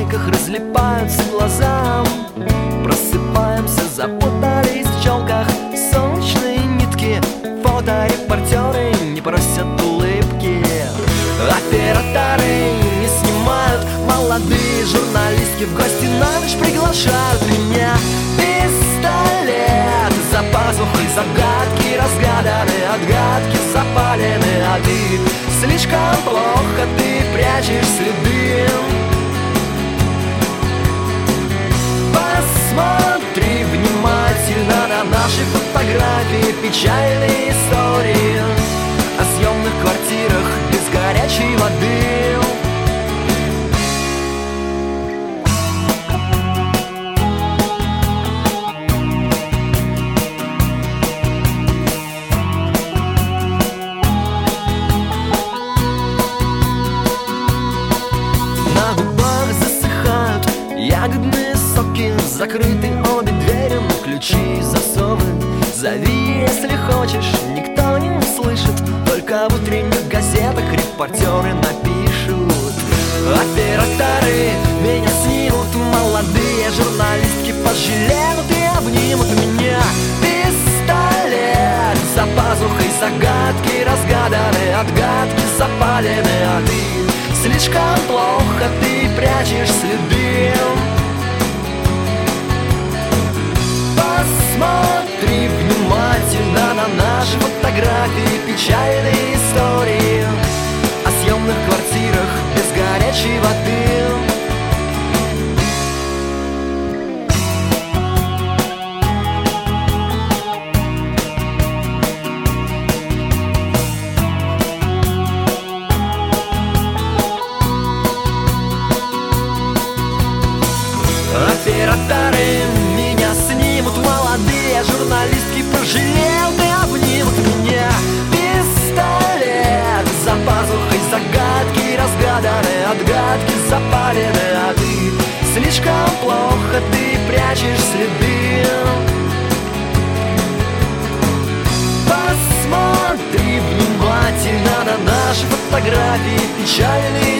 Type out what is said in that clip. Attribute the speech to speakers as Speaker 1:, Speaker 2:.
Speaker 1: веках разлипаются глаза. Просыпаемся, запутались в челках солнечные нитки. Фоторепортеры не просят улыбки. Операторы не снимают, молодые журналистки в гости на ночь приглашают меня. Пистолет за пазухой, загадки разгаданы, отгадки запалены, а ты слишком плохо, ты прячешь следы. Посмотри внимательно на наши фотографии, печальные истории о съемных квартирах без горячей воды. На губах засыхают ягодные соки, закрыты обе двери, но ключи и засовы. Зови, если хочешь, никто не услышит, только в утренних газетах репортеры напишут. Операторы меня снимут, молодые журналистки пожалеют и обнимут меня. Пистолет за пазухой, загадки разгаданы, отгадки запалены, а ты слишком плохо, ты прячешь следы. Посмотри внимательно на наши фотографии, печальные истории о съемных квартирах без горячей воды. Операторы меня снимут, молодые журналистки пожалеют и обнимут меня. Пистолет за пазухой, загадки разгаданы, отгадки запалены, а ты слишком плохо, ты прячешь следы. Посмотри внимательно на наши фотографии, печальные